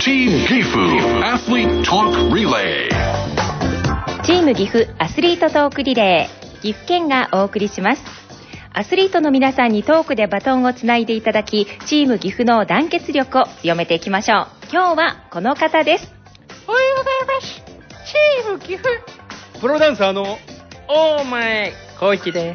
Team Gifu Athlete Talk Relay。 チーム岐阜アスリートトークリレー、岐阜県がお送りします。アスリートの皆さんにトークでバトンをつないでいただき、チーム岐阜の団結力を強めていきましょう。今日はこの方です。 おはようございます。チーム岐阜プロダンサーの大前浩一です。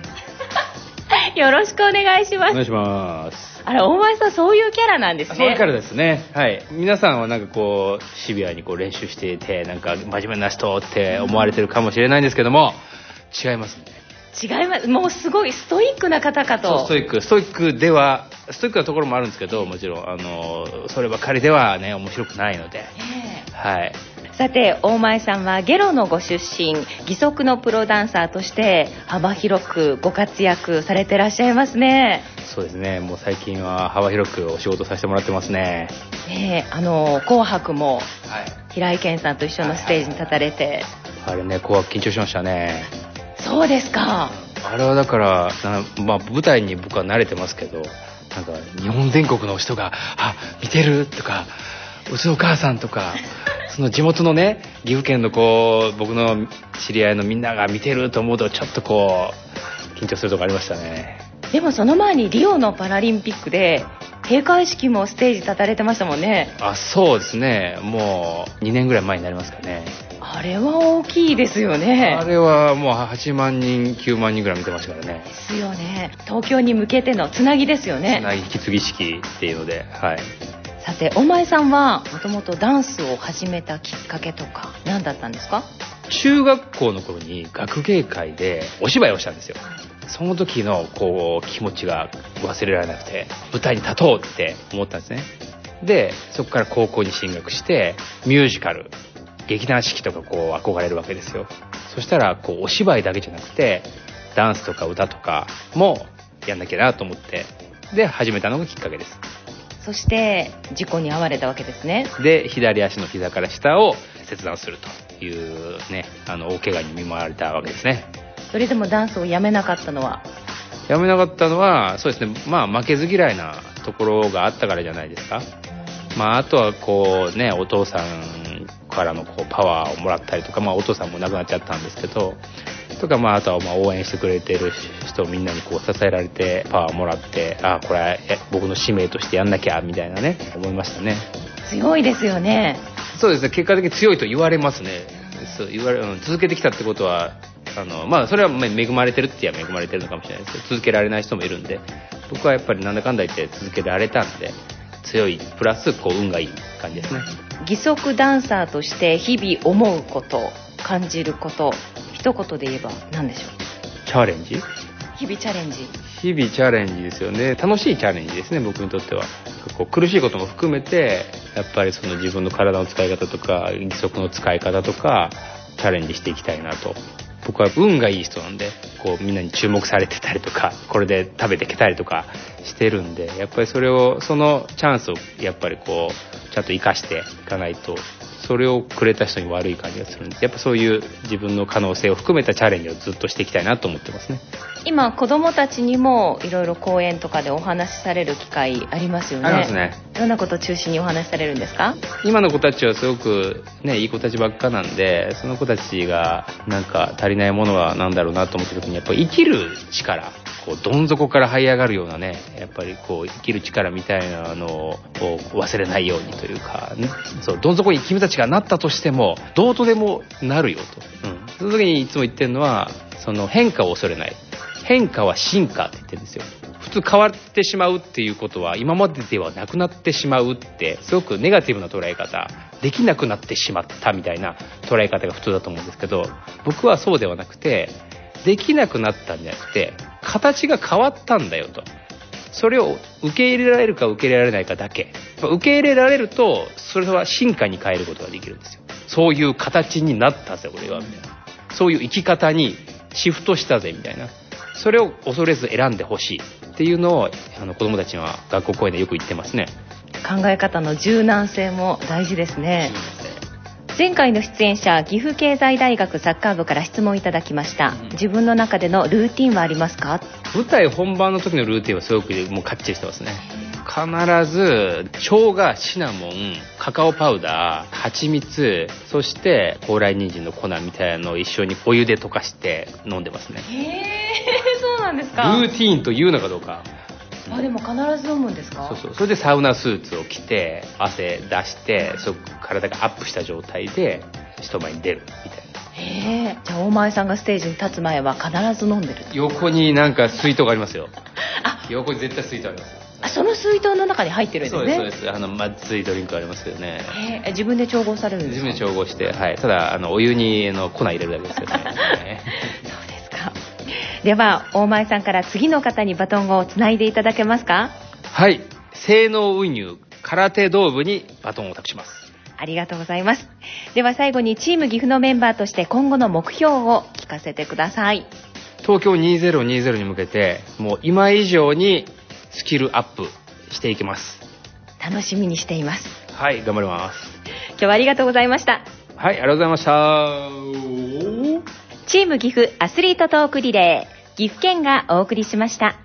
よろしくお願いします。 お願いします。 あら、大前さん、そういうキャラなんですね。 そういうキャラですね。はい。皆さんはなんかこうシビアにこう練習していて、なんか真面目な人って思われてるかもしれないんですけども、違いますね。 違います。もうすごいストイックな方かと。 そう、ストイックなところもあるんですけど、もちろんそればかりではね面白くないので、はい。 さて、大前さんはゲロのご出身、義足のプロダンサーとして幅広くご活躍されてらっしゃいますね。 そうですね。もう最近は幅広くお仕事させてもらってますね。 紅白も平井堅さんと一緒のステージに立たれて、 あれね、紅白緊張しましたね。 そうですか。 あれはだから舞台に僕は慣れてますけど、なんか日本全国の人が見てるとか、うちのお母さんとかその地元のね岐阜県の僕の知り合いのみんなが見てると思うと、ちょっと緊張するとこありましたね。 でもその前にリオのパラリンピックで閉会式もステージ立たれてましたもんね。 そうですね。もう2年ぐらい前になりますかね。 あれは大きいですよね。 あれはもう8万人9万人ぐらい見てましたからね。 ですよね。東京に向けてのつなぎですよね。 つなぎ引き継ぎ式っていうので、はい。 さて、大前さんはもともとダンスを始めたきっかけとか何だったんですか？ 中学校の頃に学芸会でお芝居をしたんですよ。その時の気持ちが忘れられなくて、舞台に立とうって思ったんですね。でそこから高校に進学して、ミュージカル、劇団四季とか憧れるわけですよ。そしたらお芝居だけじゃなくてダンスとか歌とかもやんなきゃなと思って、で始めたのがきっかけです。 そして事故に遭われたわけですね。 で左足の膝から下を切断するというね、大怪我に見舞われたわけですね。 それでもダンスをやめなかったのは？ そうですね、負けず嫌いなところがあったからじゃないですか。あとはお父さんからのパワーをもらったりとか、お父さんも亡くなっちゃったんですけどとか、あとは応援してくれてる人みんなに支えられてパワーをもらって、これは僕の使命としてやんなきゃみたいなね、思いましたね。 強いですよね。 そうですね、結果的に強いと言われますね。そう続けてきたってことはそれは恵まれてるって言えば恵まれてるのかもしれないですけど、続けられない人もいるんで、僕はやっぱりなんだかんだ言って続けられたんで、強いプラス運がいい感じですね。 義足ダンサーとして日々思うこと、感じること、一言で言えば何でしょう？ チャレンジ。 日々チャレンジ。 日々チャレンジですよね。楽しいチャレンジですね、僕にとっては。苦しいことも含めて、やっぱりその自分の体の使い方とか義足の使い方とかチャレンジしていきたいなと。僕は運がいい人なんで、みんなに注目されてたりとか、これで食べていけたりとかしてるんで、やっぱりそのチャンスをやっぱりちゃんと生かしていかないと、それをくれた人に悪い感じがするんで、やっぱそういう自分の可能性を含めたチャレンジをずっとしていきたいなと思ってますね。 今子どもたちにもいろいろ講演とかでお話しされる機会ありますよね。 ありますね。 どんなことを中心にお話しされるんですか？ 今の子たちはすごくね、いい子たちばっかなんで、その子たちがなんか足りないものは何だろうなと思った時に、やっぱり生きる力、どん底から這い上がるようなね、やっぱり生きる力みたいなのを忘れないようにというか、そう、どん底に君たちがなったとしてもどうとでもなるよと、その時にいつも言ってるのは、その変化を恐れない、変化は進化って言ってるんですよ。普通変わってしまうっていうことは今までではなくなってしまうって、すごくネガティブな捉え方、できなくなってしまったみたいな捉え方が普通だと思うんですけど、僕はそうではなくて、できなくなったんじゃなくて形が変わったんだよと。それを受け入れられるか受け入れられないかだけ。受け入れられるとそれは進化に変えることができるんですよ。そういう形になったぜ俺はみたいな、そういう生き方にシフトしたぜみたいな、それを恐れず選んでほしいっていうのを子どもたちは学校講演でよく言ってますね。 考え方の柔軟性も大事ですね。前回の出演者、岐阜経済大学サッカー部から質問いただきました。自分の中でのルーティンはありますか？ 舞台本番の時のルーティンはすごくもうかっちりしてますね。 必ず生姜、シナモン、カカオパウダー、蜂蜜、そして高麗人参の粉みたいなのを一緒にお湯で溶かして飲んでますね。 そうなんですか。 ルーティーンというのかどうか。 でも必ず飲むんですか？ そう。それでサウナスーツを着て汗出して体がアップした状態で人前に出るみたいな。 じゃあ大前さんがステージに立つ前は必ず飲んでる。 横になんか水筒がありますよ。横に絶対水筒あります。 その水筒の中に入ってるんですね。 そうです。まずいドリンクありますよね。 自分で調合されるんですか？ 自分で調合して、はい。ただお湯に粉入れるだけですよね。 そうですか。では大前さんから次の方にバトンをつないでいただけますか？ はい。性能運輸空手道部にバトンを託します。 ありがとうございます。では最後にチーム岐阜のメンバーとして今後の目標を聞かせてください。 東京2020に向けてもう今以上にスキルアップしていきます。 楽しみにしています。 はい、頑張ります。 今日はありがとうございました。 はい、ありがとうございました。 チーム岐阜アスリートトークリレー、岐阜県がお送りしました。